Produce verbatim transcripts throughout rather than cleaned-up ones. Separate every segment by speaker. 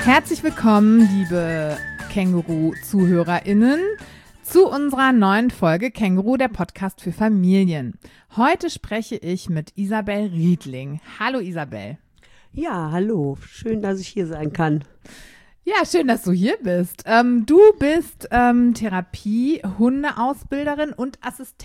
Speaker 1: Herzlich willkommen, liebe Känguru-ZuhörerInnen, zu unserer neuen Folge Känguru, der Podcast für Familien. Heute spreche ich mit Isabel Riedling. Hallo Isabel.
Speaker 2: Ja, hallo. Schön, dass ich hier sein kann.
Speaker 1: Ja, schön, dass du hier bist. Ähm, du bist ähm, Therapie-Hundeausbilderin und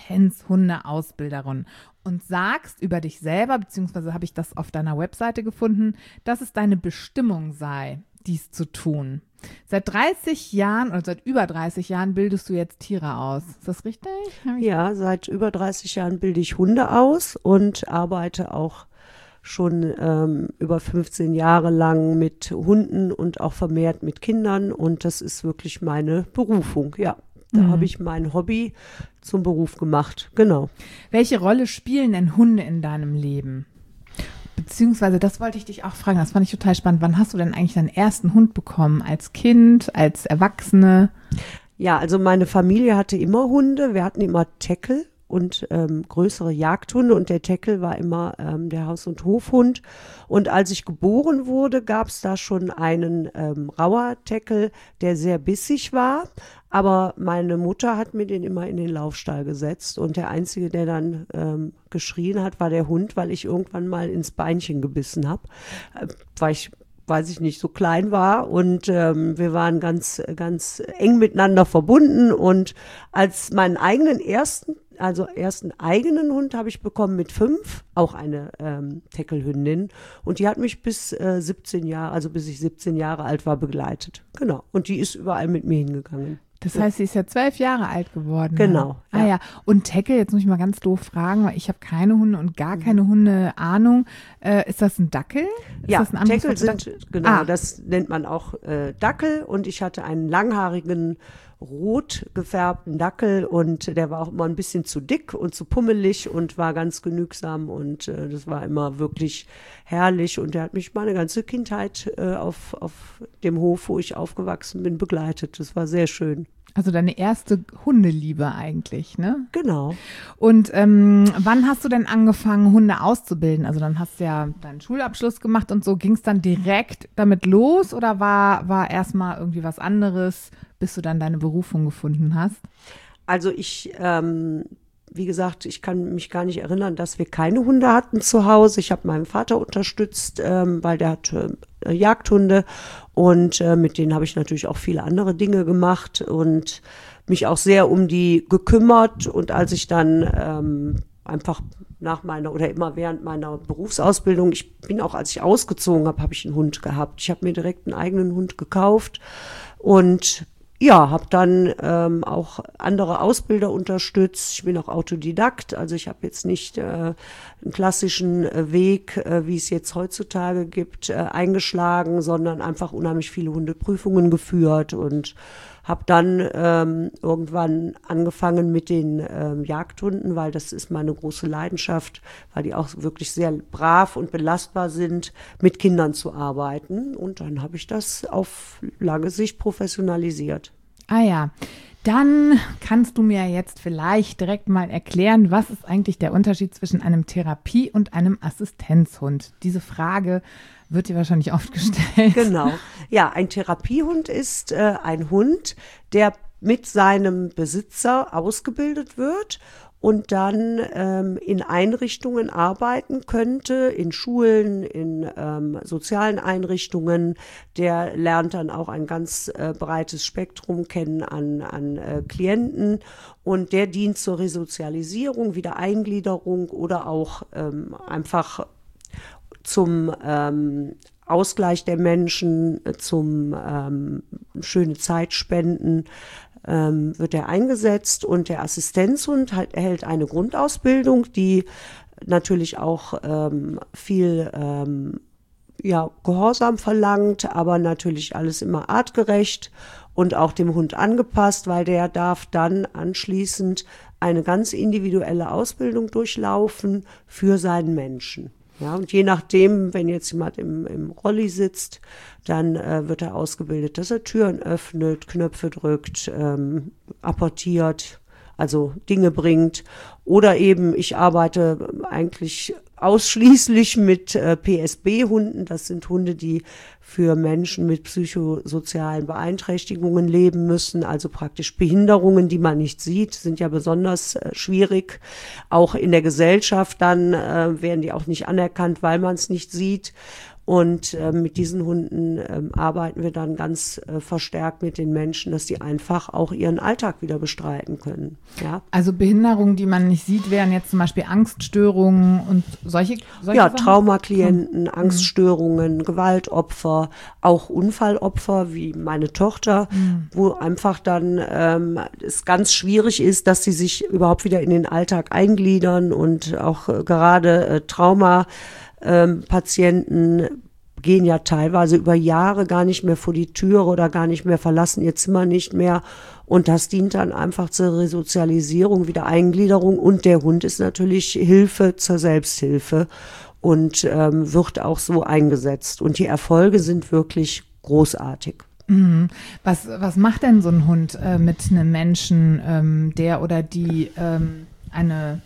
Speaker 1: Assistenz-Hundeausbilderin und sagst über dich selber, beziehungsweise habe ich das auf deiner Webseite gefunden, dass es deine Bestimmung sei, dies zu tun. Seit dreißig Jahren oder seit über dreißig Jahren bildest du jetzt Tiere aus. Ist das richtig?
Speaker 2: Ja, seit über dreißig Jahren bilde ich Hunde aus und arbeite auch schon ähm, über fünfzehn Jahre lang mit Hunden und auch vermehrt mit Kindern. Und das ist wirklich meine Berufung, ja. Da mhm. habe ich mein Hobby zum Beruf gemacht, genau.
Speaker 1: Welche Rolle spielen denn Hunde in deinem Leben? Beziehungsweise, das wollte ich dich auch fragen, das fand ich total spannend. Wann hast du denn eigentlich deinen ersten Hund bekommen? Als Kind, als Erwachsene?
Speaker 2: Ja, also meine Familie hatte immer Hunde. Wir hatten immer Teckel und ähm, größere Jagdhunde und der Teckel war immer ähm, der Haus- und Hofhund. Und als ich geboren wurde, gab es da schon einen ähm, Rauer-Teckel, der sehr bissig war. Aber meine Mutter hat mir den immer in den Laufstall gesetzt und der Einzige, der dann ähm, geschrien hat, war der Hund, weil ich irgendwann mal ins Beinchen gebissen habe, äh, weil ich, weiß ich nicht, so klein war und ähm, wir waren ganz, ganz eng miteinander verbunden und als meinen eigenen ersten, also ersten eigenen Hund habe ich bekommen mit fünf, auch eine ähm, Teckelhündin und die hat mich bis äh, siebzehn Jahre, also bis ich siebzehn Jahre alt war, begleitet. Genau. Und die ist überall mit mir hingegangen.
Speaker 1: Das heißt, sie ist ja zwölf Jahre alt geworden.
Speaker 2: Genau.
Speaker 1: Ja. Ah ja, und Teckel, jetzt muss ich mal ganz doof fragen, weil ich habe keine Hunde und gar keine Hunde-Ahnung. Äh, ist das ein Dackel? Ist
Speaker 2: ja,
Speaker 1: das ein
Speaker 2: Teckel sind,
Speaker 1: Dackel?
Speaker 2: genau,
Speaker 1: ah.
Speaker 2: das nennt man auch äh, Dackel und ich hatte einen langhaarigen, rot gefärbten Dackel und der war auch immer ein bisschen zu dick und zu pummelig und war ganz genügsam und äh, das war immer wirklich herrlich und der hat mich meine ganze Kindheit äh, auf, auf dem Hof, wo ich aufgewachsen bin, begleitet. Das war sehr schön.
Speaker 1: Also deine erste Hundeliebe eigentlich, ne?
Speaker 2: Genau.
Speaker 1: Und ähm, wann hast du denn angefangen, Hunde auszubilden? Also dann hast du ja deinen Schulabschluss gemacht und so. Ging es dann direkt damit los oder war, war erstmal irgendwie was anderes, bis du dann deine Berufung gefunden hast?
Speaker 2: Also ich, ähm, wie gesagt, ich kann mich gar nicht erinnern, dass wir keine Hunde hatten zu Hause. Ich habe meinen Vater unterstützt, ähm, weil der hatte äh, Jagdhunde und äh, mit denen habe ich natürlich auch viele andere Dinge gemacht und mich auch sehr um die gekümmert. Und als ich dann ähm, einfach nach meiner oder immer während meiner Berufsausbildung, ich bin auch, als ich ausgezogen habe, habe ich einen Hund gehabt. Ich habe mir direkt einen eigenen Hund gekauft und ja, habe dann ähm, auch andere Ausbilder unterstützt. Ich bin auch Autodidakt, also ich habe jetzt nicht äh, einen klassischen äh, Weg, äh, wie es jetzt heutzutage gibt, äh, eingeschlagen, sondern einfach unheimlich viele Hundeprüfungen geführt und habe dann ähm, irgendwann angefangen mit den ähm, Jagdhunden, weil das ist meine große Leidenschaft, weil die auch wirklich sehr brav und belastbar sind, mit Kindern zu arbeiten. Und dann habe ich das auf lange Sicht professionalisiert.
Speaker 1: Ah ja, dann kannst du mir jetzt vielleicht direkt mal erklären, was ist eigentlich der Unterschied zwischen einem Therapie- und einem Assistenzhund? Diese Frage wird dir wahrscheinlich oft gestellt.
Speaker 2: Genau. Ja, ein Therapiehund ist äh, ein Hund, der mit seinem Besitzer ausgebildet wird und dann ähm, in Einrichtungen arbeiten könnte, in Schulen, in ähm, sozialen Einrichtungen. Der lernt dann auch ein ganz äh, breites Spektrum kennen an, an äh, Klienten und der dient zur Resozialisierung, Wiedereingliederung oder auch ähm, einfach zum ähm, Ausgleich der Menschen, zum ähm, schöne Zeit spenden, ähm, wird er eingesetzt. Und der Assistenzhund halt, erhält eine Grundausbildung, die natürlich auch ähm, viel ähm, ja, Gehorsam verlangt, aber natürlich alles immer artgerecht und auch dem Hund angepasst, weil der darf dann anschließend eine ganz individuelle Ausbildung durchlaufen für seinen Menschen. Ja, und je nachdem, wenn jetzt jemand im, im Rolli sitzt, dann äh, wird er ausgebildet, dass er Türen öffnet, Knöpfe drückt, ähm, apportiert, also Dinge bringt. Oder eben, ich arbeite eigentlich ausschließlich mit äh, P S B-Hunden. Das sind Hunde, die für Menschen mit psychosozialen Beeinträchtigungen leben müssen, also praktisch Behinderungen, die man nicht sieht, sind ja besonders äh, schwierig. Auch in der Gesellschaft dann äh, werden die auch nicht anerkannt, weil man es nicht sieht. Und äh, mit diesen Hunden äh, arbeiten wir dann ganz äh, verstärkt mit den Menschen, dass die einfach auch ihren Alltag wieder bestreiten können. Ja?
Speaker 1: Also Behinderungen, die man nicht sieht, wären jetzt zum Beispiel Angststörungen und solche, solche
Speaker 2: Ja,
Speaker 1: Sachen?
Speaker 2: Traumaklienten,
Speaker 1: Mhm.
Speaker 2: Angststörungen, Gewaltopfer, auch Unfallopfer wie meine Tochter, mhm. wo einfach dann ähm, es ganz schwierig ist, dass sie sich überhaupt wieder in den Alltag eingliedern und auch äh, gerade äh, Trauma Ähm, Patienten gehen ja teilweise über Jahre gar nicht mehr vor die Türe oder gar nicht mehr, verlassen ihr Zimmer nicht mehr. Und das dient dann einfach zur Resozialisierung, wieder Eingliederung. Und der Hund ist natürlich Hilfe zur Selbsthilfe und ähm, wird auch so eingesetzt. Und die Erfolge sind wirklich großartig.
Speaker 1: Mhm. Was, was macht denn so ein Hund äh, mit einem Menschen, ähm, der oder die ähm, eine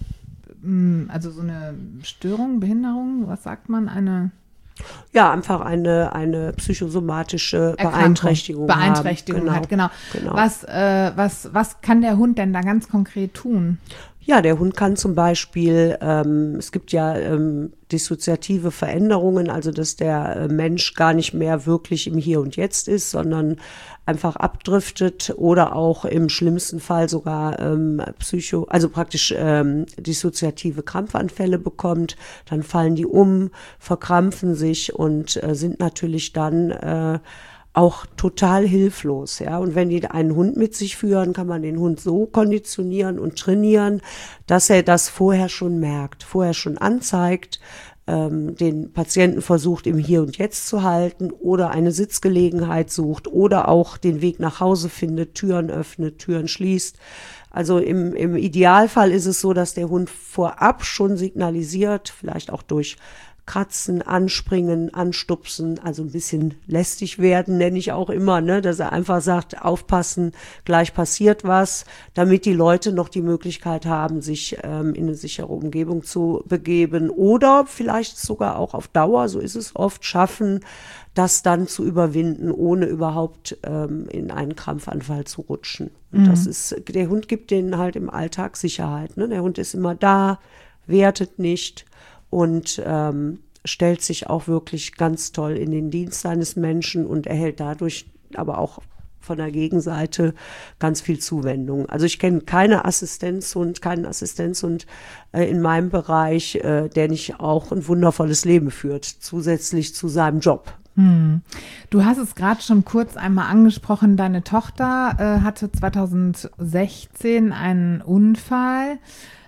Speaker 1: also so eine Störung, Behinderung, was sagt man, eine
Speaker 2: Ja, einfach eine, eine psychosomatische Beeinträchtigung,
Speaker 1: Beeinträchtigung
Speaker 2: haben.
Speaker 1: hat, genau.
Speaker 2: genau.
Speaker 1: Was, äh, was, was kann der Hund denn da ganz konkret tun?
Speaker 2: Ja, der Hund kann zum Beispiel, ähm, es gibt ja ähm, dissoziative Veränderungen, also dass der äh, Mensch gar nicht mehr wirklich im Hier und Jetzt ist, sondern einfach abdriftet oder auch im schlimmsten Fall sogar ähm, Psycho, also praktisch ähm, dissoziative Krampfanfälle bekommt. Dann fallen die um, verkrampfen sich und äh, sind natürlich dann äh, auch total hilflos, ja. Und wenn die einen Hund mit sich führen, kann man den Hund so konditionieren und trainieren, dass er das vorher schon merkt, vorher schon anzeigt, ähm, den Patienten versucht, im Hier und Jetzt zu halten oder eine Sitzgelegenheit sucht oder auch den Weg nach Hause findet, Türen öffnet, Türen schließt. Also im, im Idealfall ist es so, dass der Hund vorab schon signalisiert, vielleicht auch durch Kratzen, anspringen, anstupsen, also ein bisschen lästig werden, nenne ich auch immer, ne, dass er einfach sagt, aufpassen, gleich passiert was, damit die Leute noch die Möglichkeit haben, sich ähm, in eine sichere Umgebung zu begeben oder vielleicht sogar auch auf Dauer, so ist es oft, schaffen, das dann zu überwinden, ohne überhaupt ähm, in einen Krampfanfall zu rutschen. Und mhm. das ist, der Hund gibt denen halt im Alltag Sicherheit, ne? Der Hund ist immer da, wertet nicht und ähm, stellt sich auch wirklich ganz toll in den Dienst seines Menschen und erhält dadurch aber auch von der Gegenseite ganz viel Zuwendung. Also ich kenne keine Assistenzhund, keinen Assistenzhund äh, in meinem Bereich, äh, der nicht auch ein wundervolles Leben führt, zusätzlich zu seinem Job.
Speaker 1: Hm. Du hast es gerade schon kurz einmal angesprochen, deine Tochter äh, hatte zweitausendsechzehn einen Unfall.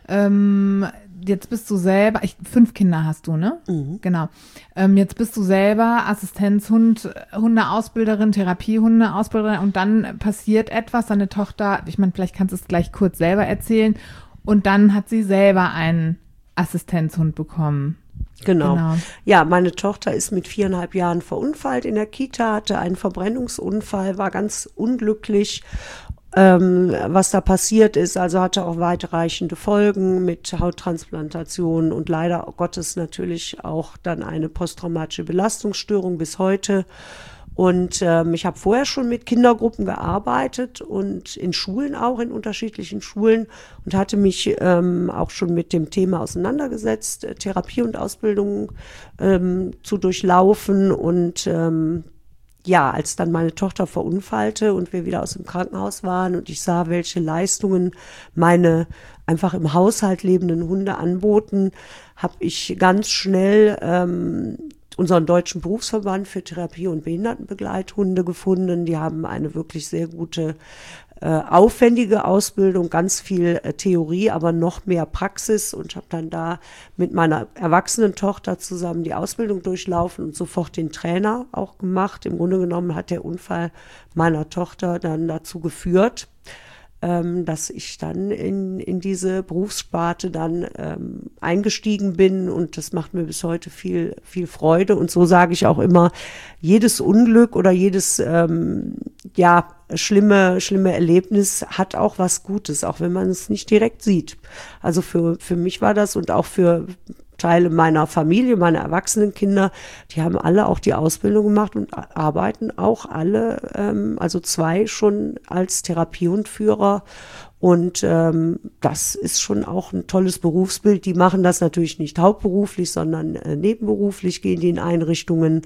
Speaker 1: Ähm, Jetzt bist du selber, ich, fünf Kinder hast du, ne?
Speaker 2: Mhm.
Speaker 1: Genau. Ähm, jetzt bist du selber Assistenzhund, Hundeausbilderin, Therapiehundeausbilderin und dann passiert etwas, deine Tochter, ich meine, vielleicht kannst du es gleich kurz selber erzählen und dann hat sie selber einen Assistenzhund bekommen.
Speaker 2: Genau.
Speaker 1: Genau.
Speaker 2: Ja, meine Tochter ist mit viereinhalb Jahren verunfallt in der Kita, hatte einen Verbrennungsunfall, war ganz unglücklich. Ähm, was da passiert ist, also hatte auch weitreichende Folgen mit Hauttransplantation und leider Gottes natürlich auch dann eine posttraumatische Belastungsstörung bis heute. Und ähm, ich habe vorher schon mit Kindergruppen gearbeitet und in Schulen auch, in unterschiedlichen Schulen und hatte mich ähm, auch schon mit dem Thema auseinandergesetzt, äh, Therapie und Ausbildung ähm, zu durchlaufen und ähm, ja, als dann meine Tochter verunfallte und wir wieder aus dem Krankenhaus waren und ich sah, welche Leistungen meine einfach im Haushalt lebenden Hunde anboten, habe ich ganz schnell ähm, unseren Deutschen Berufsverband für Therapie- und Behindertenbegleithunde gefunden. Die haben eine wirklich sehr gute, äh, aufwendige Ausbildung, ganz viel äh, Theorie, aber noch mehr Praxis und habe dann da mit meiner erwachsenen Tochter zusammen die Ausbildung durchlaufen und sofort den Trainer auch gemacht. Im Grunde genommen hat der Unfall meiner Tochter dann dazu geführt, ähm, dass ich dann in, in diese Berufssparte dann ähm, eingestiegen bin und das macht mir bis heute viel, viel Freude und so sage ich auch immer, jedes Unglück oder jedes, ähm, ja, schlimme, schlimme Erlebnis hat auch was Gutes, auch wenn man es nicht direkt sieht. Also für, für mich war das und auch für Teile meiner Familie, meine erwachsenen Kinder, die haben alle auch die Ausbildung gemacht und arbeiten auch alle, ähm, also zwei schon als Therapiehundführer. Und ähm, das ist schon auch ein tolles Berufsbild. Die machen das natürlich nicht hauptberuflich, sondern äh, nebenberuflich, gehen die in Einrichtungen.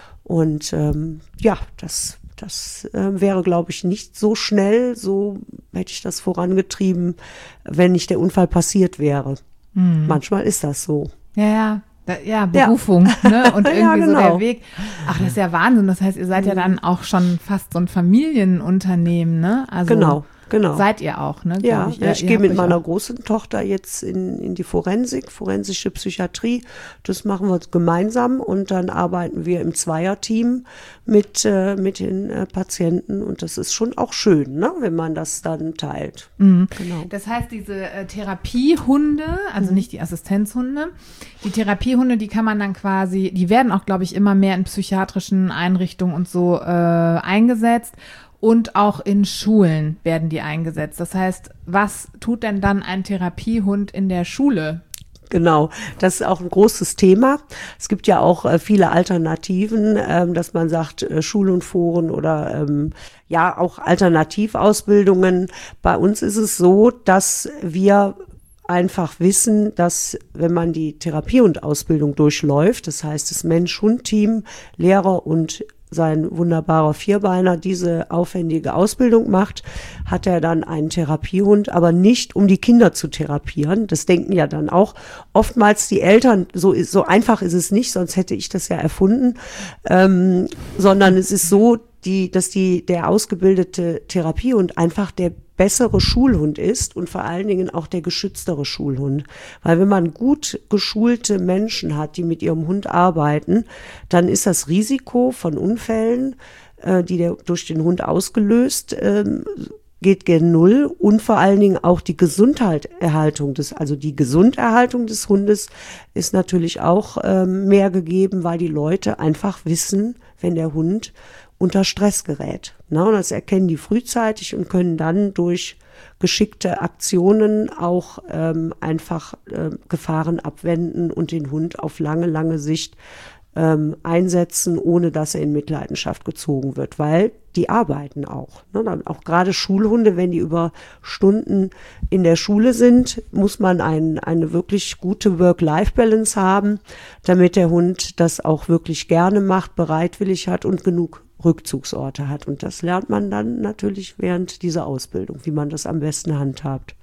Speaker 2: Und ähm, ja, das, das äh, wäre, glaube ich, nicht so schnell, so hätte ich das vorangetrieben, wenn nicht der Unfall passiert wäre. Mhm. Manchmal ist das so.
Speaker 1: Ja, ja. Da, ja, Berufung, ja. Ne? Und irgendwie ja, genau. So der Weg. Ach, das ist ja Wahnsinn. Das heißt, ihr seid ja dann auch schon fast so ein Familienunternehmen, ne? Also
Speaker 2: genau. Genau.
Speaker 1: Seid ihr auch, ne?
Speaker 2: Ja,
Speaker 1: ich,
Speaker 2: ja, ich gehe mit meiner auch. großen Tochter jetzt in, in die Forensik, forensische Psychiatrie. Das machen wir gemeinsam und dann arbeiten wir im Zweierteam mit, äh, mit den äh, Patienten und das ist schon auch schön, ne? Wenn man das dann teilt.
Speaker 1: Mhm. Genau. Das heißt, diese äh, Therapiehunde, also mhm. nicht die Assistenzhunde, die Therapiehunde, die kann man dann quasi, die werden auch, glaube ich, immer mehr in psychiatrischen Einrichtungen und so äh, eingesetzt. Und auch in Schulen werden die eingesetzt. Das heißt, was tut denn dann ein Therapiehund in der Schule?
Speaker 2: Genau, das ist auch ein großes Thema. Es gibt ja auch äh, viele Alternativen, ähm, dass man sagt, äh, Schul- und Foren oder ähm, ja auch Alternativausbildungen. Bei uns ist es so, dass wir einfach wissen, dass wenn man die Therapiehundausbildung durchläuft, das heißt das Mensch-Hund-Team, Lehrer und sein wunderbarer Vierbeiner diese aufwendige Ausbildung macht, hat er dann einen Therapiehund, aber nicht um die Kinder zu therapieren. Das denken ja dann auch oftmals die Eltern, so, so einfach ist es nicht, sonst hätte ich das ja erfunden, ähm, sondern es ist so, die, dass die, der ausgebildete Therapiehund einfach der bessere Schulhund ist und vor allen Dingen auch der geschütztere Schulhund. Weil wenn man gut geschulte Menschen hat, die mit ihrem Hund arbeiten, dann ist das Risiko von Unfällen, äh, die der, durch den Hund ausgelöst, äh, geht gen Null und vor allen Dingen auch die Gesundheitserhaltung des, also die Gesunderhaltung des Hundes ist natürlich auch äh, mehr gegeben, weil die Leute einfach wissen, wenn der Hund unter Stress gerät. Ne? Und das erkennen die frühzeitig und können dann durch geschickte Aktionen auch ähm, einfach äh, Gefahren abwenden und den Hund auf lange, lange Sicht ähm, einsetzen, ohne dass er in Mitleidenschaft gezogen wird, weil die arbeiten auch. Ne? Dann auch gerade Schulhunde, wenn die über Stunden in der Schule sind, muss man ein, eine wirklich gute Work-Life-Balance haben, damit der Hund das auch wirklich gerne macht, bereitwillig hat und genug Rückzugsorte hat. Und das lernt man dann natürlich während dieser Ausbildung, wie man das am besten handhabt.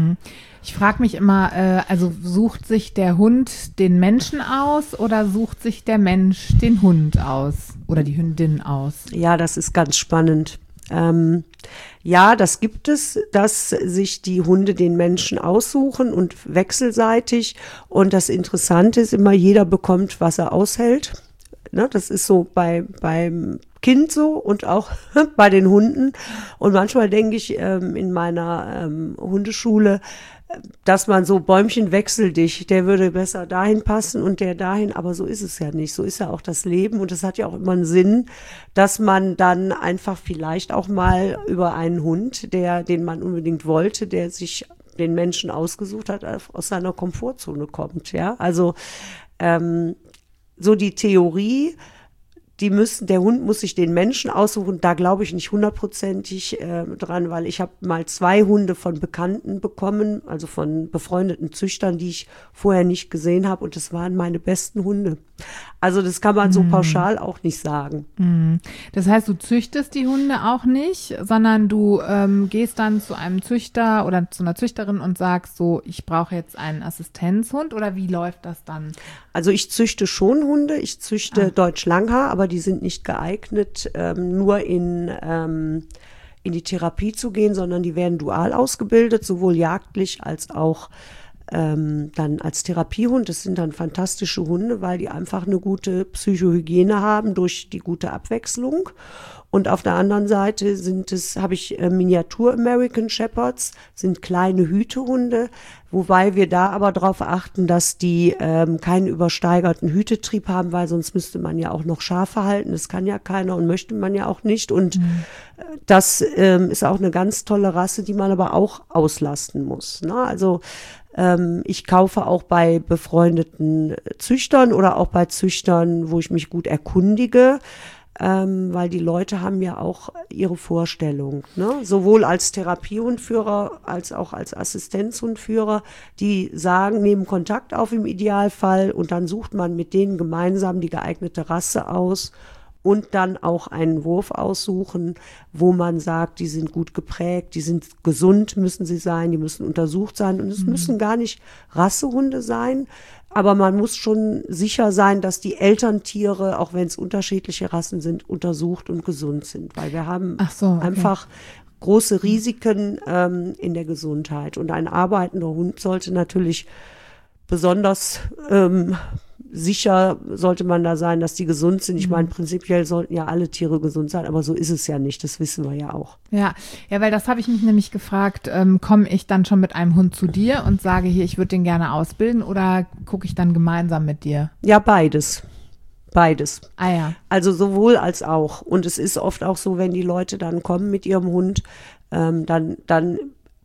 Speaker 1: Ich frage mich immer, äh, also sucht sich der Hund den Menschen aus oder sucht sich der Mensch den Hund aus oder die Hündin aus?
Speaker 2: Ja, das ist ganz spannend. Ähm, ja, das gibt es, dass sich die Hunde den Menschen aussuchen und wechselseitig. Und das Interessante ist immer, jeder bekommt, was er aushält. Ne, das ist so bei beim Kind so und auch bei den Hunden. Und manchmal denke ich ähm, in meiner ähm, Hundeschule, dass man so Bäumchen wechsel dich, der würde besser dahin passen und der dahin, aber so ist es ja nicht. So ist ja auch das Leben und es hat ja auch immer einen Sinn, dass man dann einfach vielleicht auch mal über einen Hund, der, den man unbedingt wollte, der sich den Menschen ausgesucht hat, aus seiner Komfortzone kommt. Ja, also ähm, so die Theorie, die müssen, der Hund muss sich den Menschen aussuchen, da glaube ich nicht hundertprozentig äh, dran, weil ich habe mal zwei Hunde von Bekannten bekommen, also von befreundeten Züchtern, die ich vorher nicht gesehen habe und das waren meine besten Hunde. Also das kann man so mm. pauschal auch nicht sagen.
Speaker 1: Mm. Das heißt, du züchtest die Hunde auch nicht, sondern du ähm, gehst dann zu einem Züchter oder zu einer Züchterin und sagst so, ich brauche jetzt einen Assistenzhund oder wie läuft das dann?
Speaker 2: Also ich züchte schon Hunde, ich züchte ah. Deutsch Langhaar, aber die sind nicht geeignet, ähm, nur in, ähm, in die Therapie zu gehen, sondern die werden dual ausgebildet, sowohl jagdlich als auch ähm, dann als Therapiehund. Das sind dann fantastische Hunde, weil die einfach eine gute Psychohygiene haben durch die gute Abwechslung. Und auf der anderen Seite sind es, habe ich äh, Miniatur American Shepherds, sind kleine Hütehunde, wobei wir da aber darauf achten, dass die ähm, keinen übersteigerten Hütetrieb haben, weil sonst müsste man ja auch noch Schafe halten. Das kann ja keiner und möchte man ja auch nicht. Und mhm. das ähm, ist auch eine ganz tolle Rasse, die man aber auch auslasten muss. Ne? Also ähm, ich kaufe auch bei befreundeten Züchtern oder auch bei Züchtern, wo ich mich gut erkundige. Ähm, weil die Leute haben ja auch ihre Vorstellung, ne? Sowohl als Therapiehundführer als auch als Assistenzhundführer, die sagen, nehmen Kontakt auf im Idealfall und dann sucht man mit denen gemeinsam die geeignete Rasse aus und dann auch einen Wurf aussuchen, wo man sagt, die sind gut geprägt, die sind gesund, müssen sie sein, die müssen untersucht sein und es mhm. müssen gar nicht Rassehunde sein, aber man muss schon sicher sein, dass die Elterntiere, auch wenn es unterschiedliche Rassen sind, untersucht und gesund sind, weil wir haben
Speaker 1: Ach so, okay.
Speaker 2: einfach große Risiken ähm, in der Gesundheit und ein arbeitender Hund sollte natürlich besonders ähm, sicher sollte man da sein, dass die gesund sind. Ich meine, prinzipiell sollten ja alle Tiere gesund sein, aber so ist es ja nicht. Das wissen wir ja auch.
Speaker 1: Ja, ja, weil das habe ich mich nämlich gefragt, ähm, komme ich dann schon mit einem Hund zu dir und sage hier, ich würde den gerne ausbilden oder gucke ich dann gemeinsam mit dir?
Speaker 2: Ja, beides. Beides.
Speaker 1: Ah ja.
Speaker 2: Also sowohl als auch. Und es ist oft auch so, wenn die Leute dann kommen mit ihrem Hund, ähm, dann, dann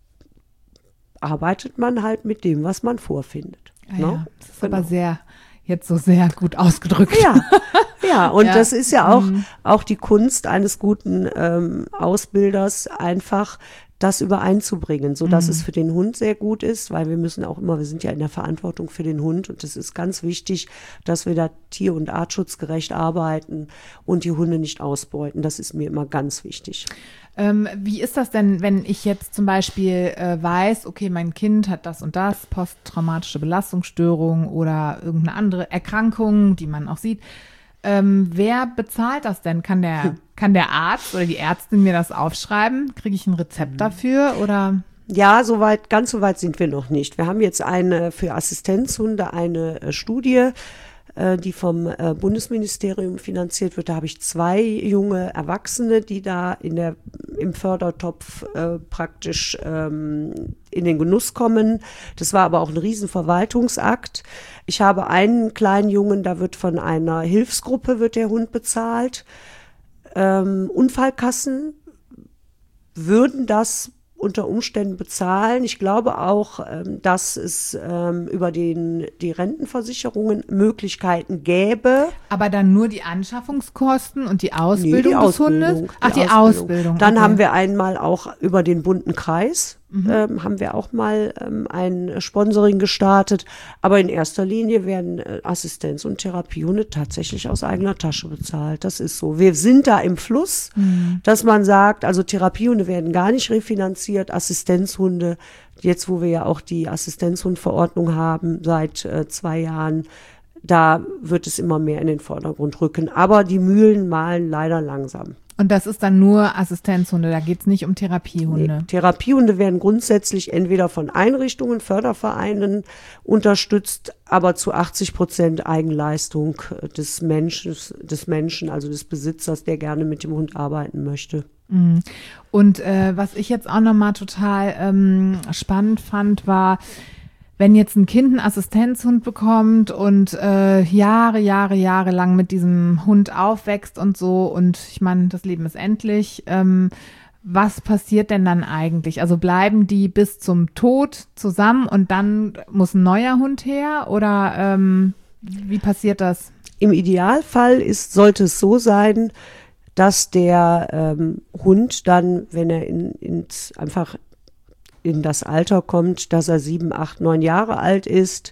Speaker 2: arbeitet man halt mit dem, was man vorfindet.
Speaker 1: Ah
Speaker 2: ne?
Speaker 1: ja, das ist
Speaker 2: Genau.
Speaker 1: aber sehr... Jetzt so sehr gut ausgedrückt.
Speaker 2: Ja, ja, und
Speaker 1: Ja.
Speaker 2: das ist ja auch,
Speaker 1: Mhm.
Speaker 2: auch die Kunst eines guten ähm, Ausbilders, einfach das übereinzubringen, so dass
Speaker 1: Mhm.
Speaker 2: es für den Hund sehr gut ist, weil wir müssen auch immer, wir sind ja in der Verantwortung für den Hund und es ist ganz wichtig, dass wir da tier- und artschutzgerecht arbeiten und die Hunde nicht ausbeuten. Das ist mir immer ganz wichtig.
Speaker 1: Ähm, wie ist das denn, wenn ich jetzt zum Beispiel äh, weiß, okay, mein Kind hat das und das, posttraumatische Belastungsstörung oder irgendeine andere Erkrankung, die man auch sieht. Ähm, wer bezahlt das denn? Kann der,
Speaker 2: Hm.
Speaker 1: kann der Arzt oder die Ärztin mir das aufschreiben? Kriege ich ein Rezept dafür oder?
Speaker 2: Ja, soweit, ganz so weit sind wir noch nicht. Wir haben jetzt eine für Assistenzhunde eine äh, Studie, äh, die vom äh, Bundesministerium finanziert wird. Da habe ich zwei junge Erwachsene, die da in der, im Fördertopf äh, praktisch ähm, in den Genuss kommen. Das war aber auch ein Riesenverwaltungsakt. Ich habe einen kleinen Jungen, da wird von einer Hilfsgruppe wird der Hund bezahlt. Ähm, Unfallkassen würden das unter Umständen bezahlen. Ich glaube auch, ähm, dass es ähm, über den, die Rentenversicherungen Möglichkeiten gäbe.
Speaker 1: Aber dann nur die Anschaffungskosten und die Ausbildung
Speaker 2: Nee, die
Speaker 1: des
Speaker 2: Ausbildung,
Speaker 1: Hundes? Ach, die,
Speaker 2: die
Speaker 1: Ausbildung.
Speaker 2: Ausbildung. Dann
Speaker 1: okay.
Speaker 2: haben wir einmal auch über den bunten Kreis, ähm, haben wir auch mal ähm, ein Sponsoring gestartet. Aber in erster Linie werden äh, Assistenz- und Therapiehunde tatsächlich aus eigener Tasche bezahlt. Das ist so. Wir sind da im Fluss,
Speaker 1: Mhm.
Speaker 2: dass man sagt, also Therapiehunde werden gar nicht refinanziert, Assistenzhunde, jetzt wo wir ja auch die Assistenzhundverordnung haben seit äh, zwei Jahren, da wird es immer mehr in den Vordergrund rücken. Aber die Mühlen mahlen leider langsam.
Speaker 1: Und das ist dann nur Assistenzhunde, da geht es nicht um Therapiehunde.
Speaker 2: Nee, Therapiehunde werden grundsätzlich entweder von Einrichtungen, Fördervereinen unterstützt, aber zu achtzig Prozent Eigenleistung des Menschen, des Menschen, also des Besitzers, der gerne mit dem Hund arbeiten möchte.
Speaker 1: Mhm. Und äh, was ich jetzt auch nochmal total ähm, spannend fand, war, wenn jetzt ein Kind einen Assistenzhund bekommt und äh, Jahre, Jahre, Jahre lang mit diesem Hund aufwächst und so und ich meine, das Leben ist endlich, ähm, was passiert denn dann eigentlich? Also bleiben die bis zum Tod zusammen und dann muss ein neuer Hund her oder ähm, wie passiert das?
Speaker 2: Im Idealfall ist, sollte es so sein, dass der ähm, Hund dann, wenn er in, ins einfach in das Alter kommt, dass er sieben, acht, neun Jahre alt ist,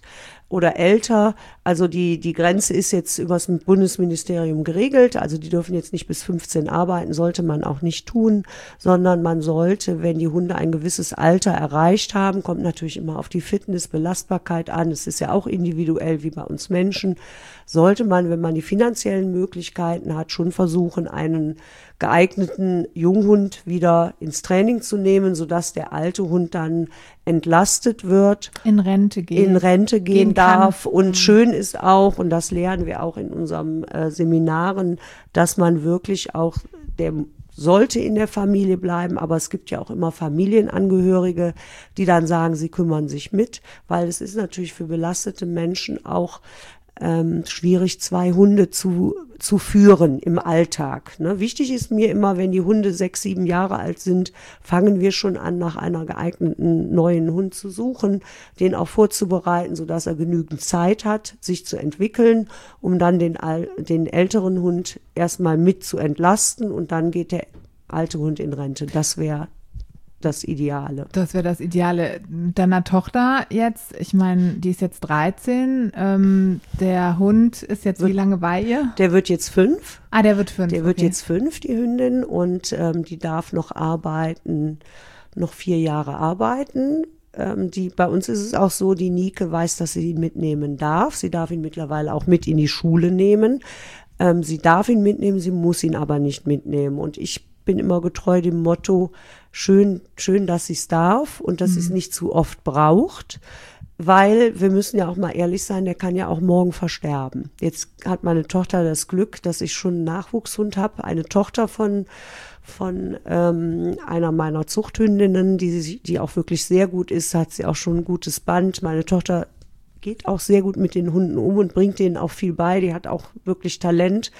Speaker 2: oder älter. Also die, die Grenze ist jetzt übers Bundesministerium geregelt. Also die dürfen jetzt nicht bis fünfzehn arbeiten, sollte man auch nicht tun, sondern man sollte, wenn die Hunde ein gewisses Alter erreicht haben, kommt natürlich immer auf die Fitness, Belastbarkeit an. Es ist ja auch individuell wie bei uns Menschen, sollte man, wenn man die finanziellen Möglichkeiten hat, schon versuchen, einen geeigneten Junghund wieder ins Training zu nehmen, sodass der alte Hund dann entlastet wird,
Speaker 1: in Rente gehen,
Speaker 2: in Rente gehen,
Speaker 1: gehen
Speaker 2: darf.
Speaker 1: kann.
Speaker 2: Und
Speaker 1: Mhm.
Speaker 2: schön ist auch, und das lernen wir auch in unseren äh, Seminaren, dass man wirklich auch, der sollte in der Familie bleiben, aber es gibt ja auch immer Familienangehörige, die dann sagen, sie kümmern sich mit, weil es ist natürlich für belastete Menschen auch Ähm, schwierig, zwei Hunde zu, zu führen im Alltag. Ne? Wichtig ist mir immer, wenn die Hunde sechs, sieben Jahre alt sind, fangen wir schon an, nach einer geeigneten neuen Hund zu suchen, den auch vorzubereiten, sodass er genügend Zeit hat, sich zu entwickeln, um dann den, den älteren Hund erstmal mit zu entlasten und dann geht der alte Hund in Rente. Das wäre das Ideale.
Speaker 1: Das wäre das Ideale. Deiner Tochter jetzt, ich meine, die ist jetzt dreizehn, ähm, der Hund ist jetzt wird, wie lange bei ihr?
Speaker 2: Der wird jetzt fünf.
Speaker 1: Ah, der wird fünf.
Speaker 2: Der wird
Speaker 1: okay.
Speaker 2: jetzt fünf, die Hündin, und ähm, die darf noch arbeiten, noch vier Jahre arbeiten. Ähm, die, bei uns ist es auch so, die Nike weiß, dass sie ihn mitnehmen darf. Sie darf ihn mittlerweile auch mit in die Schule nehmen. Ähm, sie darf ihn mitnehmen, sie muss ihn aber nicht mitnehmen. Und ich bin immer getreu dem Motto, schön, schön, dass sie es darf und dass mhm. sie es nicht zu oft braucht, weil wir müssen ja auch mal ehrlich sein, der kann ja auch morgen versterben. Jetzt hat meine Tochter das Glück, dass ich schon einen Nachwuchshund habe, eine Tochter von von ähm, einer meiner Zuchthündinnen, die, die auch wirklich sehr gut ist, hat sie auch schon ein gutes Band. Meine Tochter geht auch sehr gut mit den Hunden um und bringt denen auch viel bei, die hat auch wirklich Talent.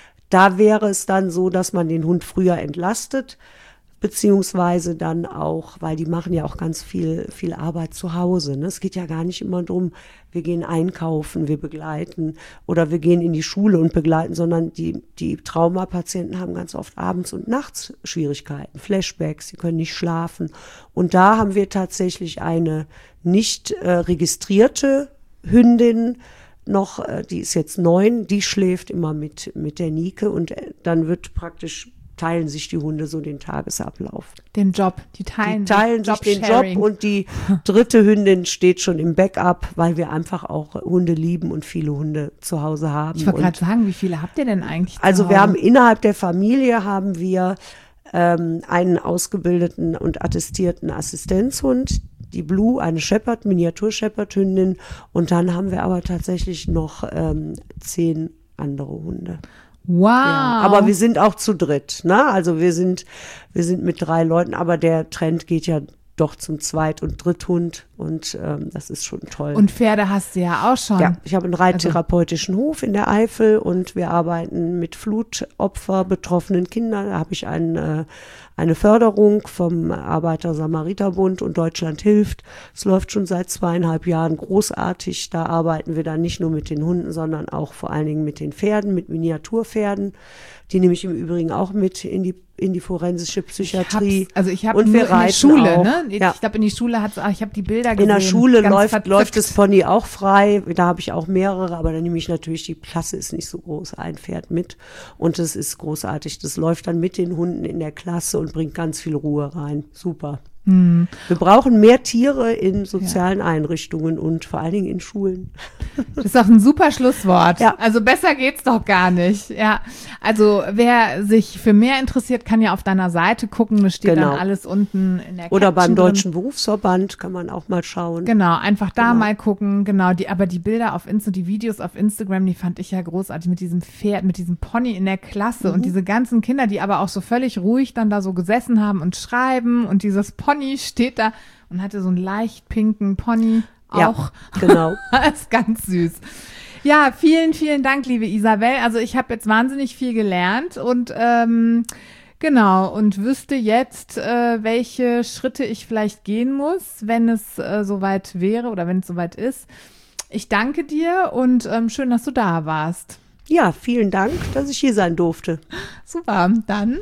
Speaker 2: Da wäre es dann so, dass man den Hund früher entlastet, beziehungsweise dann auch, weil die machen ja auch ganz viel, viel Arbeit zu Hause. Ne? Es geht ja gar nicht immer darum, wir gehen einkaufen, wir begleiten oder wir gehen in die Schule und begleiten, sondern die, die Traumapatienten haben ganz oft abends und nachts Schwierigkeiten, Flashbacks, sie können nicht schlafen. Und da haben wir tatsächlich eine nicht äh, registrierte Hündin, noch, die ist jetzt neun, die schläft immer mit, mit der Nike und dann wird praktisch, teilen sich die Hunde so den Tagesablauf.
Speaker 1: Den Job, die teilen,
Speaker 2: die teilen sich den Job und die dritte Hündin steht schon im Backup, weil wir einfach auch Hunde lieben und viele Hunde zu Hause haben.
Speaker 1: Ich wollte gerade sagen, wie viele habt ihr denn eigentlich zu
Speaker 2: Also
Speaker 1: Hause?
Speaker 2: Wir haben innerhalb der Familie haben wir ähm, einen ausgebildeten und attestierten Assistenzhund, die Blue, eine Shepherd, Miniatur-Shepherd-Hündin, und dann haben wir aber tatsächlich noch ähm, zehn andere Hunde.
Speaker 1: Wow.
Speaker 2: Ja, aber wir sind auch zu dritt, ne? Also wir sind, wir sind mit drei Leuten, aber der Trend geht ja doch zum Zweit- und Dritthund und ähm, das ist schon toll.
Speaker 1: Und Pferde hast du ja auch schon.
Speaker 2: Ja, ich habe einen reittherapeutischen also. Hof in der Eifel und wir arbeiten mit Flutopfer, betroffenen Kindern. Da habe ich einen, äh, eine Förderung vom Arbeiter-Samariter-Bund und Deutschland hilft. Es läuft schon seit zweieinhalb Jahren großartig. Da arbeiten wir dann nicht nur mit den Hunden, sondern auch vor allen Dingen mit den Pferden, mit Miniaturpferden. Die nehme ich im Übrigen auch mit in die in die forensische Psychiatrie.
Speaker 1: Ich also ich habe
Speaker 2: nur
Speaker 1: in der Schule,
Speaker 2: auch.
Speaker 1: ne? Ich
Speaker 2: ja.
Speaker 1: glaube in die Schule hat ich habe die Bilder gesehen.
Speaker 2: In der Schule läuft,
Speaker 1: verzückt.
Speaker 2: läuft das Pony auch frei. Da habe ich auch mehrere, aber dann nehme ich natürlich, die Klasse ist nicht so groß, ein Pferd mit. Und das ist großartig. Das läuft dann mit den Hunden in der Klasse und bringt ganz viel Ruhe rein. Super. Hm. Wir brauchen mehr Tiere in sozialen ja. Einrichtungen und vor allen Dingen in Schulen.
Speaker 1: Das ist doch ein super Schlusswort.
Speaker 2: Ja.
Speaker 1: Also besser geht's doch gar nicht. Ja. Also wer sich für mehr interessiert, kann ja auf deiner Seite gucken. Das steht genau. dann alles unten in der Caption
Speaker 2: Oder beim
Speaker 1: drin.
Speaker 2: Deutschen Berufsverband kann man auch mal schauen.
Speaker 1: Genau, einfach da
Speaker 2: genau.
Speaker 1: mal gucken. Genau, die, aber die Bilder auf Insta, die Videos auf Instagram, die fand ich ja großartig mit diesem Pferd, mit diesem Pony in der Klasse mhm. und diese ganzen Kinder, die aber auch so völlig ruhig dann da so gesessen haben und schreiben und dieses Pony steht da und hatte so einen leicht pinken Pony auch.
Speaker 2: Ja, genau.
Speaker 1: Das ist ganz süß. Ja, vielen, vielen Dank, liebe Isabel. Also ich habe jetzt wahnsinnig viel gelernt und ähm, genau, und wüsste jetzt, äh, welche Schritte ich vielleicht gehen muss, wenn es äh, soweit wäre oder wenn es soweit ist. Ich danke dir und ähm, schön, dass du da warst.
Speaker 2: Ja, vielen Dank, dass ich hier sein durfte.
Speaker 1: Super, dann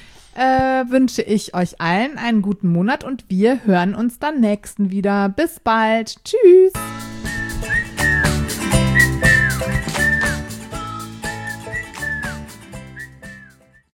Speaker 1: Äh, wünsche ich euch allen einen guten Monat und wir hören uns dann nächsten wieder. Bis bald. Tschüss.